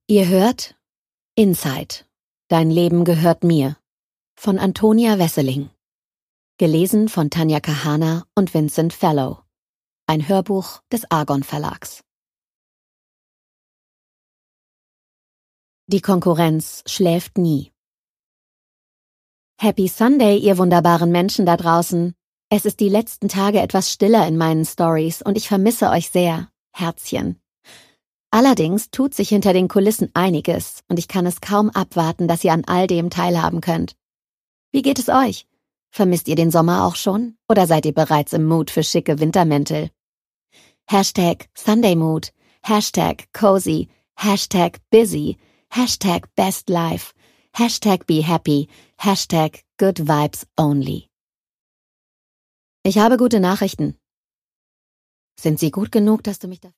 Ihr hört Inside. Dein Leben gehört mir von Antonia Wesseling. Gelesen von Tanja Kahana und Vincent Fellow. Ein Hörbuch des Argon Verlags. Die Konkurrenz schläft nie. Happy Sunday, ihr wunderbaren Menschen da draußen. Es ist die letzten Tage etwas stiller in meinen Stories und ich vermisse euch sehr. Herzchen. Allerdings tut sich hinter den Kulissen einiges und ich kann es kaum abwarten, dass ihr an all dem teilhaben könnt. Wie geht es euch? Vermisst ihr den Sommer auch schon? Oder seid ihr bereits im Mood für schicke Wintermäntel? #SundayMood, #Cozy, #Busy, #BestLife, #BeHappy, #GoodVibesOnly. Ich habe gute Nachrichten. Sind sie gut genug, dass du mich da...